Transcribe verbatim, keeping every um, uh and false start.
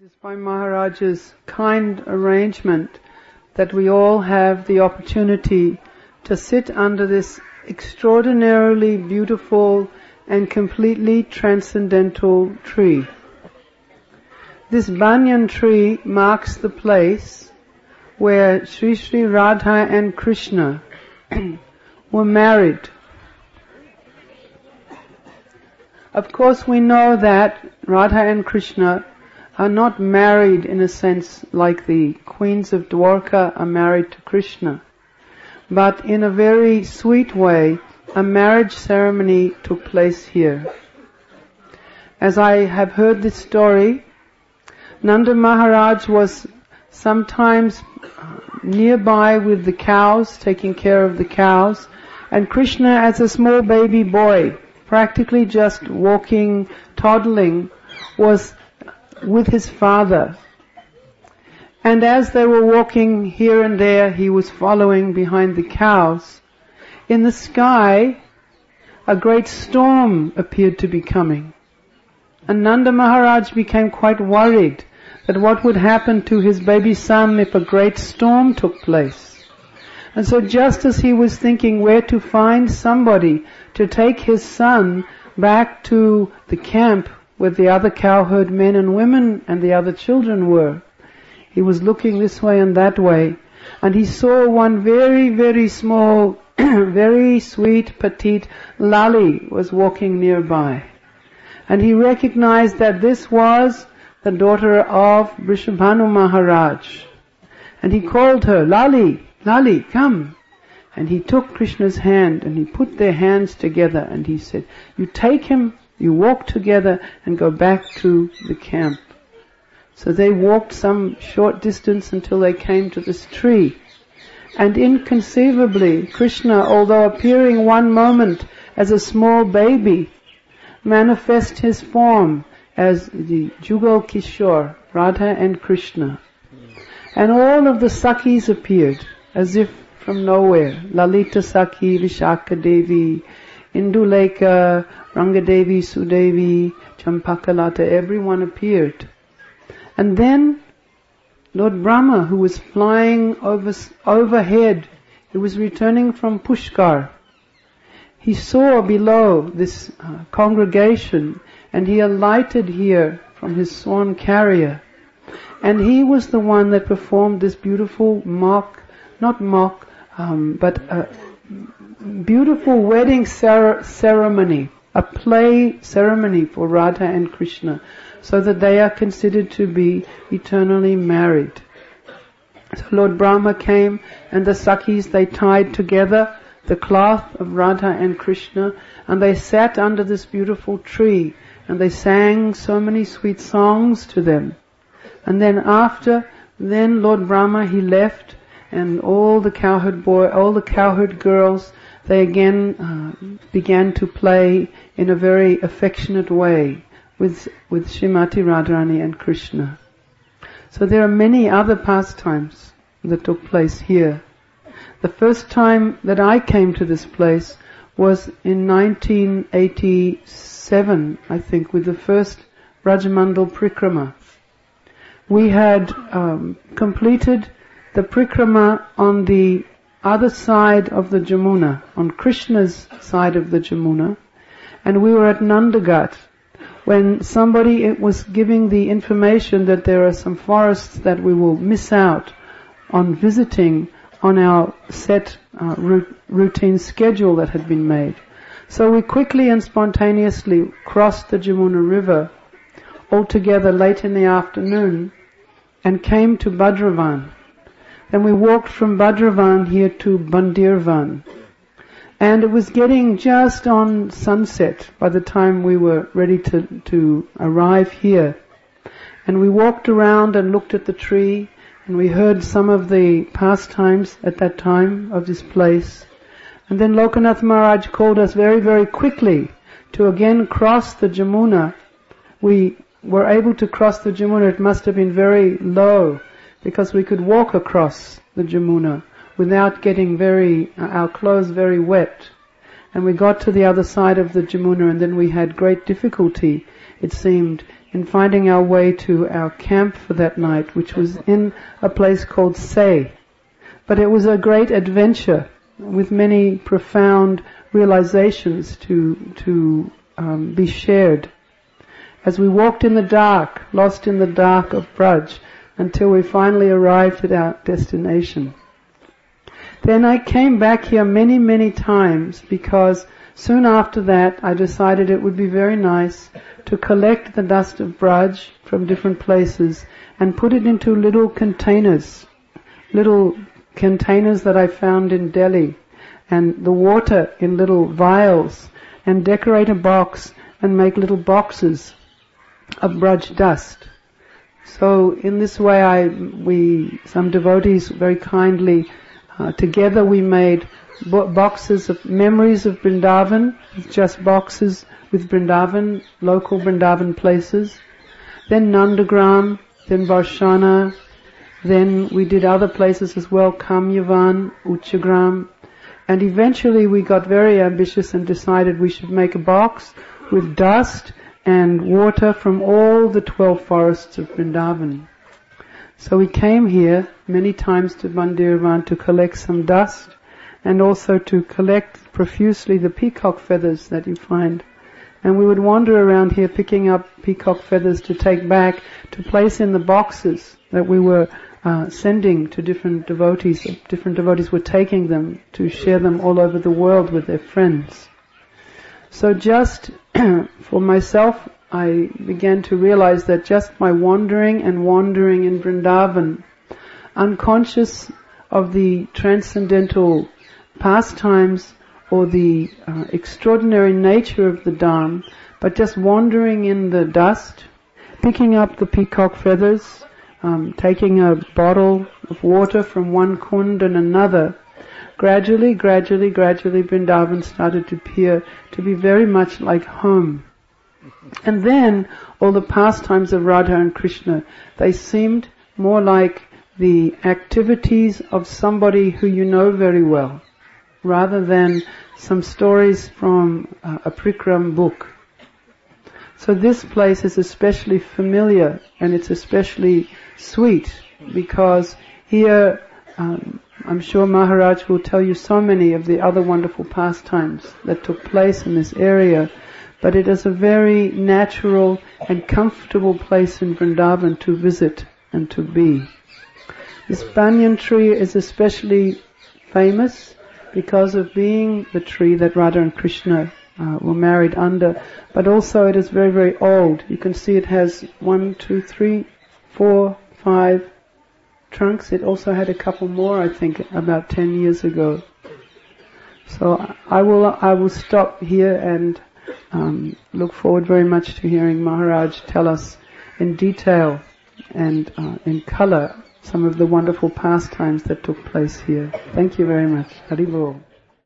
It is by Maharaj's kind arrangement that we all have the opportunity to sit under this extraordinarily beautiful and completely transcendental tree. This banyan tree marks the place where Sri Sri Radha and Krishna were married. Of course we know that Radha and Krishna are not married in a sense like the queens of Dwarka are married to Krishna, but in a very sweet way a marriage ceremony took place here. As I have heard this story, Nanda Maharaj was sometimes nearby with the cows, taking care of the cows, and Krishna as a small baby boy, practically just walking, toddling, was with his father. And as they were walking here and there, he was following behind the cows. In the sky, a great storm appeared to be coming. And Nanda Maharaj became quite worried that what would happen to his baby son if a great storm took place. And so just as he was thinking where to find somebody to take his son back to the camp where the other cowherd men and women and the other children were, he was looking this way and that way, and he saw one very, very small, very sweet, petite Lali was walking nearby. And he recognized that this was the daughter of Vrishabhanu Maharaj. And he called her, Lali, Lali, come. And he took Krishna's hand and he put their hands together and he said, you take him, you walk together and go back to the camp. So they walked some short distance until they came to this tree. And inconceivably, Krishna, although appearing one moment as a small baby, manifest his form as the Jugal Kishore, Radha and Krishna. And all of the Sakhis appeared as if from nowhere. Lalita Sakhi, Vishaka Devi, Induleka, Rangadevi, Sudevi, Champakalata, everyone appeared. And then Lord Brahma, who was flying over, overhead, he was returning from Pushkar. He saw below this uh, congregation and he alighted here from his swan carrier. And he was the one that performed this beautiful mock, not mock, um, but a beautiful wedding cer- ceremony, a play ceremony for Radha and Krishna, so that they are considered to be eternally married. So Lord Brahma came and the Sakhis, they tied together the cloth of Radha and Krishna and they sat under this beautiful tree and they sang so many sweet songs to them. And then after, then Lord Brahma, he left and all the cowherd boy, all the cowherd girls, they again uh, began to play in a very affectionate way with with Srimati Radharani and Krishna. So there are many other pastimes that took place here. The first time that I came to this place was in nineteen eighty-seven, I think, with the first Brajamandal Prikrama. We had um, completed the Prikrama on the other side of the Jamuna, on Krishna's side of the Jamuna, and we were at Nandagat when somebody was giving the information that there are some forests that we will miss out on visiting on our set uh, routine schedule that had been made. So we quickly and spontaneously crossed the Jamuna River all together late in the afternoon and came to Bhadravan. Then we walked from Bhadravan here to Bandirvan. And it was getting just on sunset by the time we were ready to, to arrive here. And we walked around and looked at the tree and we heard some of the pastimes at that time of this place. And then Lokanath Maharaj called us very, very quickly to again cross the Jamuna. We were able to cross the Jamuna. It must have been very low because we could walk across the Jamuna without getting very, uh, our clothes very wet. And we got to the other side of the Jamuna, and then we had great difficulty, it seemed, in finding our way to our camp for that night, which was in a place called Say. But it was a great adventure with many profound realizations to to um, be shared. As we walked in the dark, lost in the dark of Braj, until we finally arrived at our destination. Then I came back here many, many times because soon after that I decided it would be very nice to collect the dust of Braj from different places and put it into little containers, little containers that I found in Delhi, and the water in little vials, and decorate a box and make little boxes of Braj dust. So in this way I, we, some devotees very kindly, uh, together we made bo- boxes of memories of Vrindavan, just boxes with Vrindavan, local Vrindavan places. Then Nandagram, then Varshana, then we did other places as well, Kamyavan, Uchagram, and eventually we got very ambitious and decided we should make a box with dust and water from all the twelve forests of Vrindavan. So we came here many times to Mandirvan to collect some dust and also to collect profusely the peacock feathers that you find. And we would wander around here picking up peacock feathers to take back, to place in the boxes that we were uh, sending to different devotees. Different devotees were taking them to share them all over the world with their friends. So just for myself, I began to realize that just by wandering and wandering in Vrindavan, unconscious of the transcendental pastimes or the uh, extraordinary nature of the Dham, but just wandering in the dust, picking up the peacock feathers, um, taking a bottle of water from one kund and another, gradually, gradually, gradually Vrindavan started to appear to be very much like home. And then all the pastimes of Radha and Krishna, they seemed more like the activities of somebody who you know very well, rather than some stories from uh, a Prikram book. So this place is especially familiar and it's especially sweet because here, um, I'm sure Maharaj will tell you so many of the other wonderful pastimes that took place in this area, but it is a very natural and comfortable place in Vrindavan to visit and to be. This banyan tree is especially famous because of being the tree that Radha and Krishna uh, were married under, but also it is very, very old. You can see it has one, two, three, four, five trunks. It also had a couple more, I think, about ten years ago. So I will, I will stop here and um, look forward very much to hearing Maharaj tell us in detail and uh, in color some of the wonderful pastimes that took place here. Thank you very much. Hari Bol.